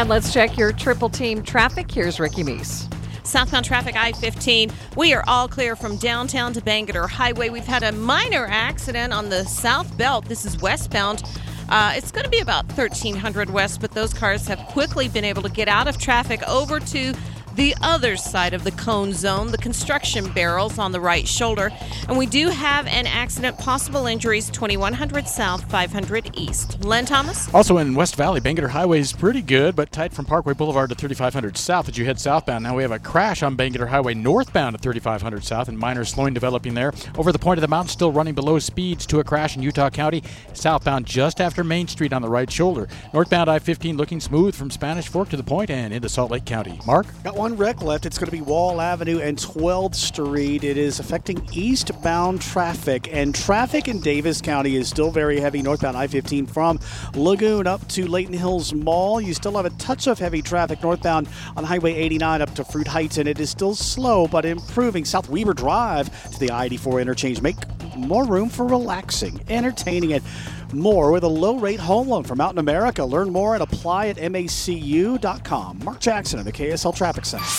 And let's check your triple team traffic. Here's Ricky Meese. Southbound traffic, I-15. We are all clear from downtown to Bangerter Highway. We've had a minor accident on the South Belt. This is westbound. It's going to be about 1300 west, but those cars have quickly been able to get out of traffic over to the other side of the cone zone, the construction barrels on the right shoulder. And we do have an accident, possible injuries, 2100 south, 500 east. Len Thomas? Also in West Valley, Bangerter Highway is pretty good, but tight from Parkway Boulevard to 3500 south as you head southbound. Now we have a crash on Bangerter Highway northbound at 3500 south, and minor slowing developing there. Over the point of the mountain, still running below speeds to a crash in Utah County. Southbound just after Main Street on the right shoulder. Northbound I-15 looking smooth from Spanish Fork to the point and into Salt Lake County. Mark? Got one wreck left. It's going to be Wall Avenue and 12th Street. It is affecting eastbound traffic, and traffic in Davis County is still very heavy northbound I-15 from Lagoon up to Layton Hills Mall. You still have a touch of heavy traffic northbound on Highway 89 up to Fruit Heights, and it is still slow but improving. South Weaver Drive to the I-84 interchange. Make more room for relaxing, entertaining, and more with a low-rate home loan from Mountain America. Learn more and apply at macu.com. Mark Jackson of the KSL Traffic Center.